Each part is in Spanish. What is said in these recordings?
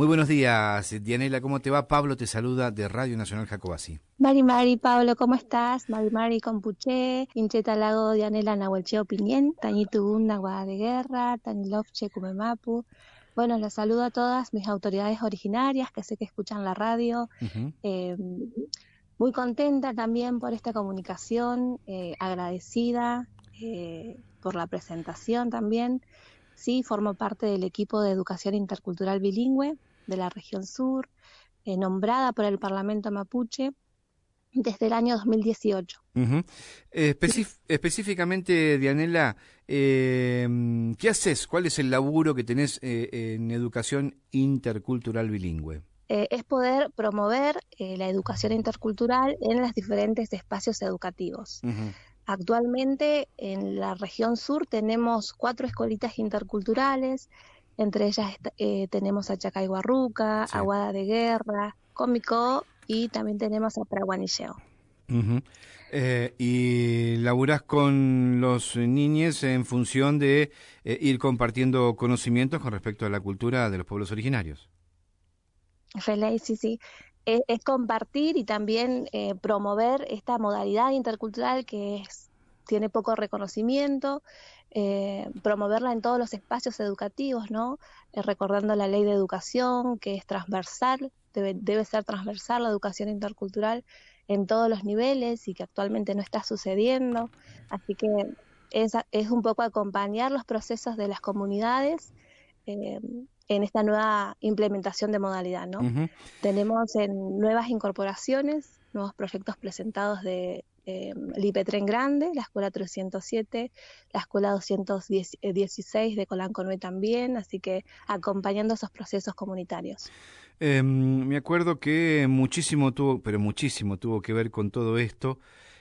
Muy buenos días, Dianela, ¿cómo te va? Pablo te saluda de Radio Nacional Jacobasi. Mari, Pablo, ¿cómo estás? Mari, Compuché, Incheta Lago, Dianela, Nahuelcheo, Piñén, Tañitubún, Naguada de Guerra, Tanilofche, Cumemapu. Bueno, los saludo a todas mis autoridades originarias que sé que escuchan la radio. Uh-huh. Muy contenta también por esta comunicación, agradecida por la presentación también. Sí, formo parte del equipo de educación intercultural bilingüe de la región sur, nombrada por el Parlamento Mapuche desde el año 2018. Uh-huh. Específicamente, Dianela, ¿qué haces? ¿Cuál es el laburo que tenés en educación intercultural bilingüe? Es poder promover la educación intercultural en los diferentes espacios educativos. Uh-huh. Actualmente en la región sur tenemos 4 escuelitas interculturales, entre ellas tenemos a Chacayhuarruca, Sí. Aguada de Guerra, Cómico y también tenemos a Praguanilleo. Uh-huh. Y laburás con los niños en función de ir compartiendo conocimientos con respecto a la cultura de los pueblos originarios. Relay, sí. Es compartir y también promover esta modalidad intercultural que tiene poco reconocimiento, promoverla en todos los espacios educativos, ¿no? Recordando la ley de educación, que es transversal, debe ser transversal la educación intercultural en todos los niveles y que actualmente no está sucediendo. Así que es un poco acompañar los procesos de las comunidades en esta nueva implementación de modalidad, ¿no? Uh-huh. Tenemos en nuevas incorporaciones, nuevos proyectos presentados de Lipe Tren Grande, la Escuela 307, la Escuela 216 de Colanconue también, así que acompañando esos procesos comunitarios. Me acuerdo que muchísimo tuvo que ver con todo esto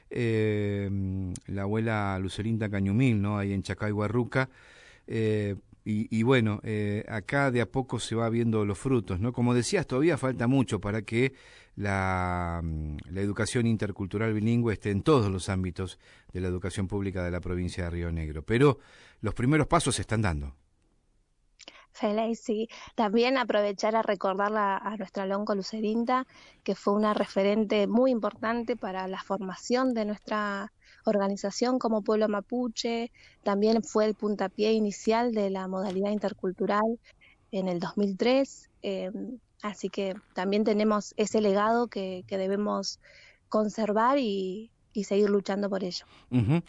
la abuela Lucerinda Cañumil, ¿no? Ahí en Chacayhuarruca. Y bueno, acá de a poco se va viendo los frutos, ¿no? Como decías, todavía falta mucho para que la educación intercultural bilingüe esté en todos los ámbitos de la educación pública de la provincia de Río Negro, pero los primeros pasos se están dando. Feliz, sí. También aprovechar a recordarla a nuestra Lonco Lucerinda, que fue una referente muy importante para la formación de nuestra organización como pueblo mapuche. También fue el puntapié inicial de la modalidad intercultural en el 2003. Así que también tenemos ese legado que debemos conservar y seguir luchando por ello. Uh-huh.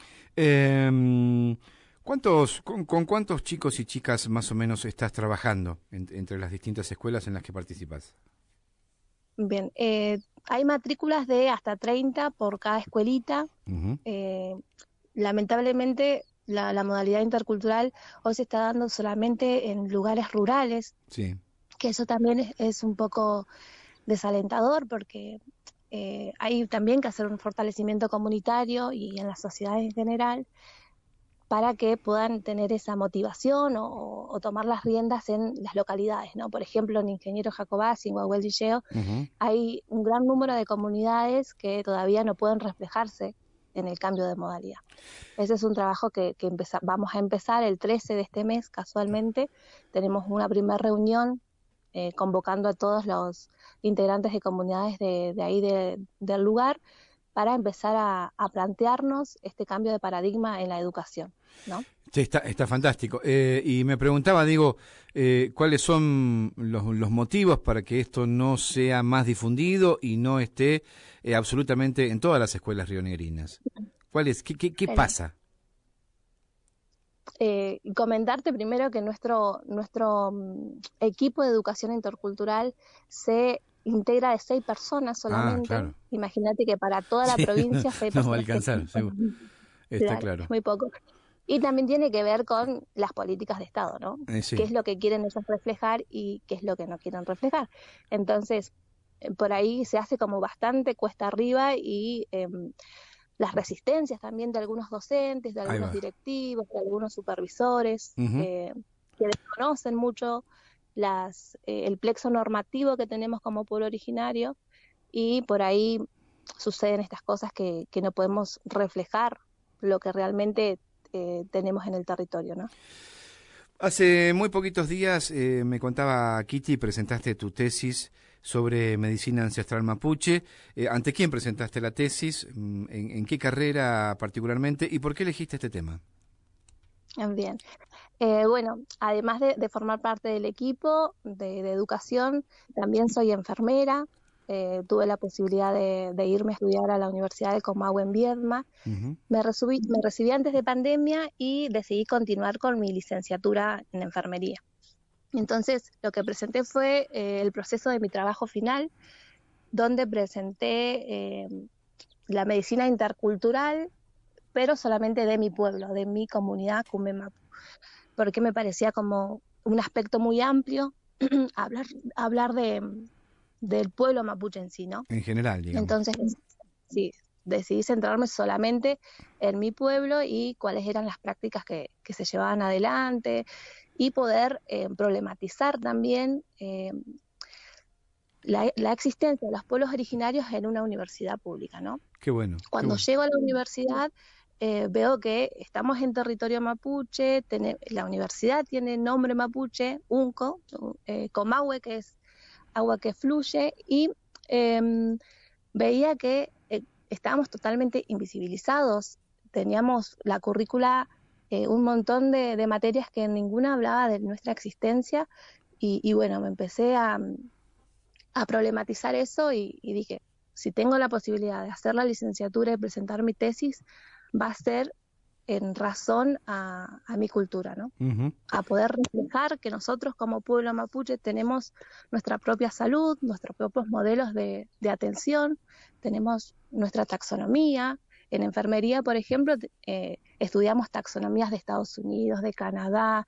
¿Con cuántos chicos y chicas más o menos estás trabajando entre las distintas escuelas en las que participas? Bien, hay matrículas de hasta 30 por cada escuelita. Uh-huh. Lamentablemente, la modalidad intercultural hoy se está dando solamente en lugares rurales, Sí. que eso también es un poco desalentador porque hay también que hacer un fortalecimiento comunitario y en la sociedad en general para que puedan tener esa motivación o tomar las riendas en las localidades, ¿no? Por ejemplo, en Ingeniero Jacobasi, en Guaguel-Dilleo, Uh-huh. hay un gran número de comunidades que todavía no pueden reflejarse en el cambio de modalidad. Ese es un trabajo que vamos a empezar el 13 de este mes, casualmente. Tenemos una primera reunión convocando a todos los integrantes de comunidades de ahí del lugar para empezar a plantearnos este cambio de paradigma en la educación, ¿no? Sí, está fantástico. Y me preguntaba, ¿cuáles son los motivos para que esto no sea más difundido y no esté absolutamente en todas las escuelas rionegrinas? ¿Qué pasa? Comentarte primero que nuestro equipo de educación intercultural se integra de 6 personas solamente. Claro. Imagínate que para toda la provincia 6 no va a personas. alcanzar, seguro. Está claro. Es muy poco. Y también tiene que ver con las políticas de Estado, ¿no? Sí. ¿Qué es lo que quieren ellos reflejar y qué es lo que no quieren reflejar? Entonces, por ahí se hace como bastante cuesta arriba y las resistencias también de algunos docentes, de algunos directivos, de algunos supervisores, Uh-huh. que desconocen mucho el plexo normativo que tenemos como pueblo originario y por ahí suceden estas cosas que no podemos reflejar lo que realmente tenemos en el territorio, ¿no? Hace muy poquitos días me contaba Kitty, presentaste tu tesis sobre medicina ancestral mapuche. ¿Ante quién presentaste la tesis? ¿En qué carrera particularmente? ¿Y por qué elegiste este tema? Bien. Bueno, además de formar parte del equipo de educación, también soy enfermera. Tuve la posibilidad de irme a estudiar a la Universidad de Comahue en Viedma. Ujú. Me recibí antes de pandemia y decidí continuar con mi licenciatura en enfermería. Entonces, lo que presenté fue el proceso de mi trabajo final, donde presenté la medicina intercultural, pero solamente de mi pueblo, de mi comunidad Cumemapu, porque me parecía como un aspecto muy amplio hablar, hablar del pueblo mapuche en sí, ¿no? En general, digamos. Entonces, sí, decidí centrarme solamente en mi pueblo y cuáles eran las prácticas que se llevaban adelante y poder problematizar también la existencia de los pueblos originarios en una universidad pública, ¿no? Qué bueno, qué Cuando bueno. llego a la universidad, veo que estamos en territorio mapuche, la universidad tiene nombre mapuche, UNCO, Comahue, que es agua que fluye, y eh, veía que estábamos totalmente invisibilizados. Teníamos la currícula, un montón de materias que ninguna hablaba de nuestra existencia, y bueno, me empecé a problematizar eso y dije, si tengo la posibilidad de hacer la licenciatura y presentar mi tesis, va a ser en razón a mi cultura, ¿no? Ujú. A poder reflejar que nosotros como pueblo mapuche tenemos nuestra propia salud, nuestros propios modelos de atención, tenemos nuestra taxonomía. En enfermería, por ejemplo, estudiamos taxonomías de Estados Unidos, de Canadá.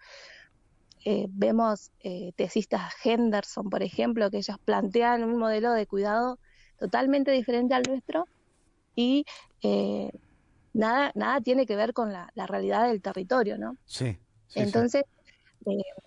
Vemos tesistas Henderson, por ejemplo, que ellos plantean un modelo de cuidado totalmente diferente al nuestro y eh, nada tiene que ver con la realidad del territorio, ¿no? Sí, sí, sí. Entonces, eh,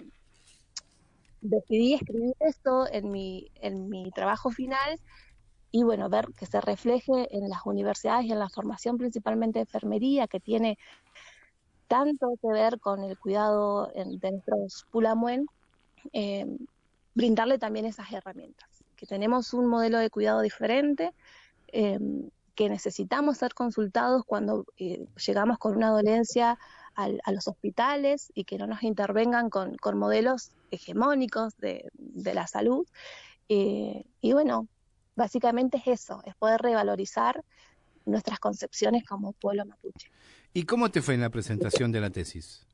decidí escribir esto en mi trabajo final y bueno, ver que se refleje en las universidades y en la formación principalmente de enfermería, que tiene tanto que ver con el cuidado de nuestros pulamuen, eh, brindarle también esas herramientas, que tenemos un modelo de cuidado diferente, eh, que necesitamos ser consultados cuando llegamos con una dolencia a los hospitales y que no nos intervengan con modelos hegemónicos de la salud. Y bueno, básicamente es eso, es poder revalorizar nuestras concepciones como pueblo mapuche. ¿Y cómo te fue en la presentación de la tesis?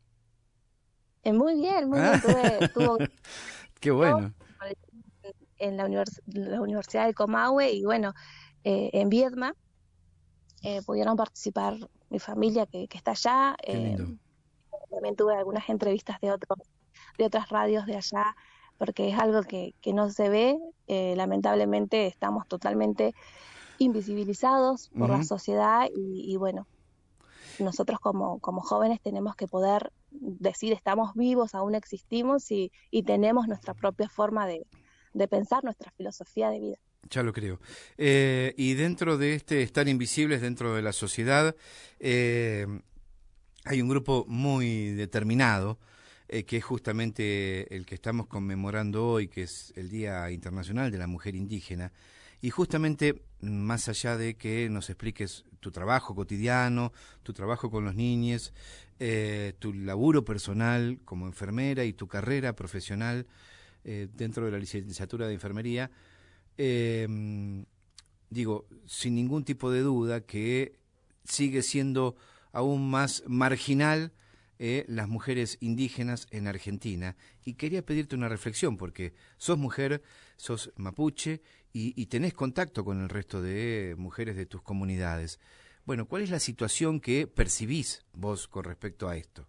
Muy Ah, bien, tuvo qué bueno. en la Universidad de Comahue y bueno, en Viedma pudieron participar mi familia que está allá. Qué lindo. También tuve algunas entrevistas de otras radios de allá, porque es algo que no se ve. Lamentablemente estamos totalmente invisibilizados por la Ujú. sociedad y bueno, nosotros como jóvenes tenemos que poder decir estamos vivos, aún existimos y tenemos nuestra propia forma de pensar, nuestra filosofía de vida. Ya lo creo. Y dentro de este estar invisibles dentro de la sociedad, eh, hay un grupo muy determinado, que es justamente el que estamos conmemorando hoy, que es el Día Internacional de la Mujer Indígena. Y justamente, más allá de que nos expliques tu trabajo cotidiano, tu trabajo con los niños, tu laburo personal como enfermera y tu carrera profesional dentro de la licenciatura de enfermería, eh, digo, sin ningún tipo de duda que sigue siendo aún más marginal las mujeres indígenas en Argentina. Y quería pedirte una reflexión, porque sos mujer, sos mapuche y tenés contacto con el resto de mujeres de tus comunidades. Bueno, ¿cuál es la situación que percibís vos con respecto a esto?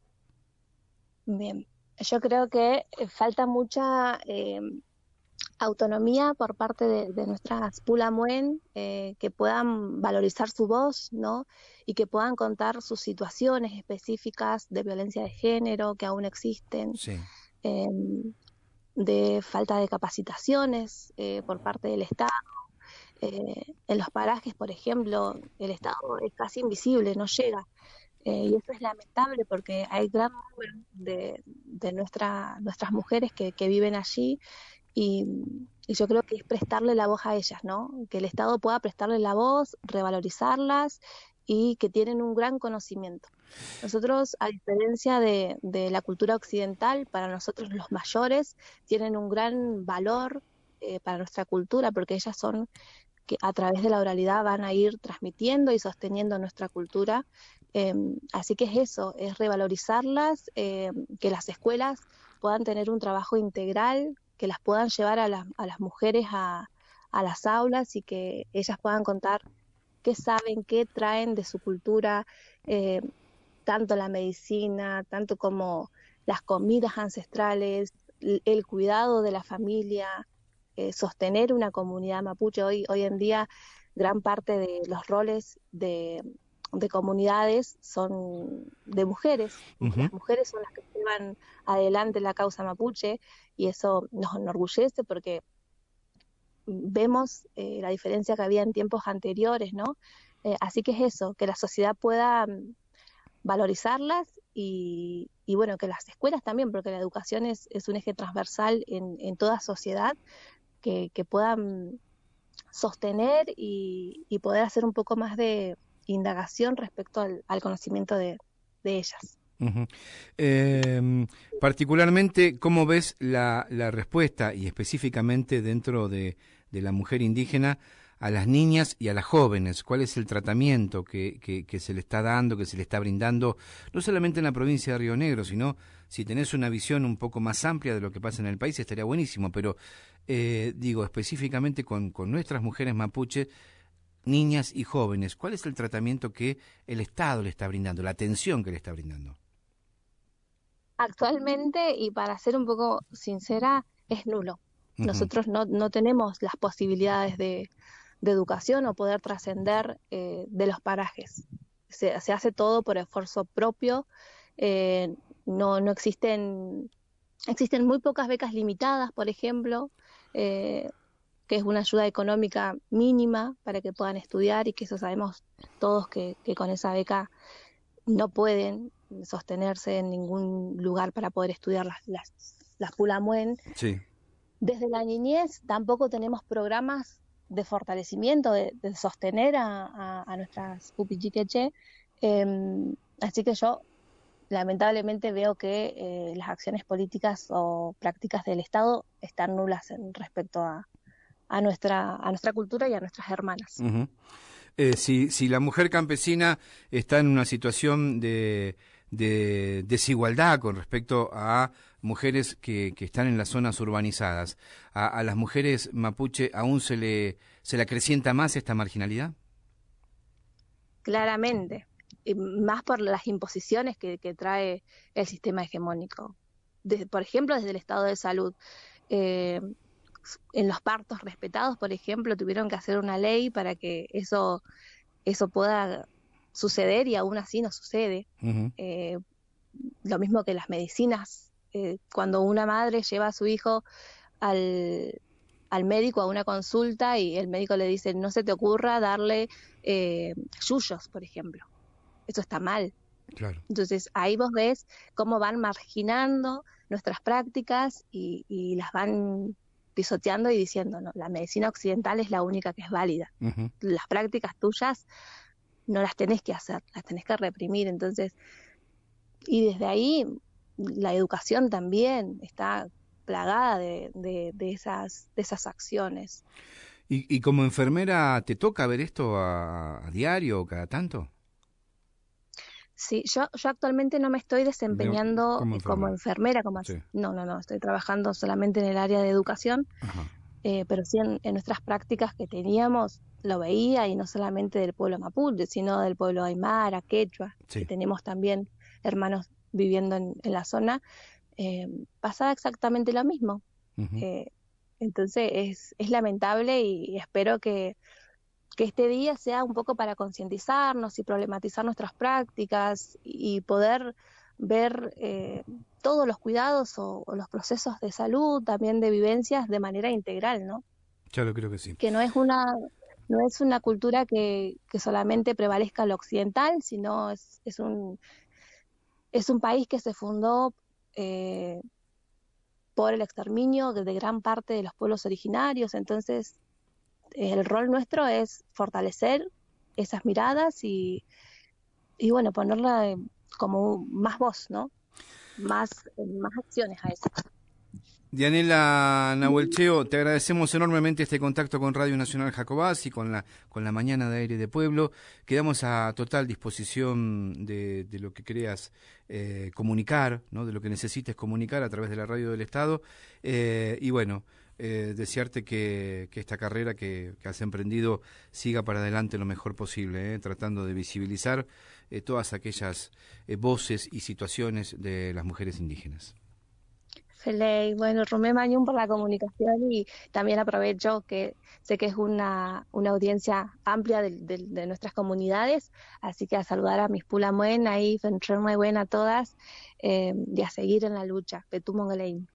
Bien, yo creo que falta mucha autonomía por parte de nuestras Pulamuen, que puedan valorizar su voz, ¿no? Y que puedan contar sus situaciones específicas de violencia de género que aún existen, Sí. eh, de falta de capacitaciones por parte del Estado. En los parajes, por ejemplo, el Estado es casi invisible, no llega. Y eso es lamentable porque hay gran número de nuestras mujeres que viven allí y, y yo creo que es prestarle la voz a ellas, ¿no? Que el Estado pueda prestarle la voz, revalorizarlas y que tienen un gran conocimiento. Nosotros, a diferencia de la cultura occidental, para nosotros los mayores tienen un gran valor para nuestra cultura porque ellas son que a través de la oralidad van a ir transmitiendo y sosteniendo nuestra cultura. Así que es eso, es revalorizarlas, que las escuelas puedan tener un trabajo integral, que las puedan llevar a las mujeres a las aulas y que ellas puedan contar qué saben, qué traen de su cultura, eh, tanto la medicina, tanto como las comidas ancestrales, el cuidado de la familia, sostener una comunidad mapuche. Hoy en día gran parte de los roles de comunidades son de mujeres. Uh-huh. Las mujeres son las que llevan adelante la causa mapuche y eso nos enorgullece porque vemos la diferencia que había en tiempos anteriores, ¿no? Así que es eso, que la sociedad pueda valorizarlas y bueno, que las escuelas también, porque la educación es un eje transversal en toda sociedad, que puedan sostener y poder hacer un poco más de indagación respecto al conocimiento de ellas. Uh-huh. Particularmente, ¿cómo ves la respuesta y específicamente dentro de la mujer indígena a las niñas y a las jóvenes? ¿Cuál es el tratamiento que se le está dando, que se le está brindando, no solamente en la provincia de Río Negro, sino si tenés una visión un poco más amplia de lo que pasa en el país, estaría buenísimo, pero digo, específicamente con nuestras mujeres mapuche, niñas y jóvenes, ¿cuál es el tratamiento que el Estado le está brindando, la atención que le está brindando? Actualmente, y para ser un poco sincera, es nulo. Uh-huh. Nosotros no tenemos las posibilidades de educación o poder trascender de los parajes. Se hace todo por esfuerzo propio, eh, no existen muy pocas becas limitadas, por ejemplo, eh, que es una ayuda económica mínima para que puedan estudiar y que eso sabemos todos que con esa beca no pueden sostenerse en ningún lugar para poder estudiar las Pulamuen. Sí. Desde la niñez tampoco tenemos programas de fortalecimiento, de sostener a nuestras pupichiqueche. Así que yo lamentablemente veo que las acciones políticas o prácticas del Estado están nulas en respecto a nuestra cultura y a nuestras hermanas. Uh-huh. Si la mujer campesina está en una situación de desigualdad con respecto a mujeres que están en las zonas urbanizadas, ¿a las mujeres mapuche aún se le acrecienta más esta marginalidad? Claramente, y más por las imposiciones que trae el sistema hegemónico. Por ejemplo, desde el estado de salud. Eh, en los partos respetados, por ejemplo, tuvieron que hacer una ley para que eso pueda suceder y aún así no sucede. Uh-huh. Lo mismo que las medicinas. Cuando una madre lleva a su hijo al médico a una consulta y el médico le dice no se te ocurra darle yuyos, por ejemplo. Eso está mal. Claro. Entonces ahí vos ves cómo van marginando nuestras prácticas y las van pisoteando y diciendo, no, la medicina occidental es la única que es válida. Uh-huh. Las prácticas tuyas no las tenés que hacer, las tenés que reprimir. Entonces, y desde ahí la educación también está plagada de esas acciones. ¿Y como enfermera te toca ver esto a diario o cada tanto? Sí, yo actualmente no me estoy desempeñando Como como enfermera. enfermera, Sí. no, estoy trabajando solamente en el área de educación, Ajá. pero sí en nuestras prácticas que teníamos lo veía y no solamente del pueblo mapuche, sino del pueblo aymara, quechua, que Sí. tenemos también hermanos viviendo en la zona, pasaba exactamente lo mismo. Uh-huh. Eh, entonces es lamentable y espero que este día sea un poco para concientizarnos y problematizar nuestras prácticas y poder ver todos los cuidados o los procesos de salud, también de vivencias de manera integral, ¿no? Ya lo creo que sí. Que no es una cultura que solamente prevalezca lo occidental, sino es un país que se fundó por el exterminio de gran parte de los pueblos originarios. Entonces el rol nuestro es fortalecer esas miradas y bueno, ponerla como más voz, ¿no? Más acciones a eso. Dianela Nahuelcheo, te agradecemos enormemente este contacto con Radio Nacional Jacobás y con la mañana de aire de pueblo. Quedamos a total disposición de lo que creas comunicar, ¿no? De lo que necesites comunicar a través de la radio del Estado. Y bueno, desearte que esta carrera que has emprendido siga para adelante lo mejor posible, tratando de visibilizar todas aquellas voces y situaciones de las mujeres indígenas. Feley, bueno, Rumé Mañún por la comunicación y también aprovecho que sé que es una audiencia amplia de nuestras comunidades, así que a saludar a mis Pulamuen ahí, Fentrerme buena a todas y a seguir en la lucha. Petú Mongelein.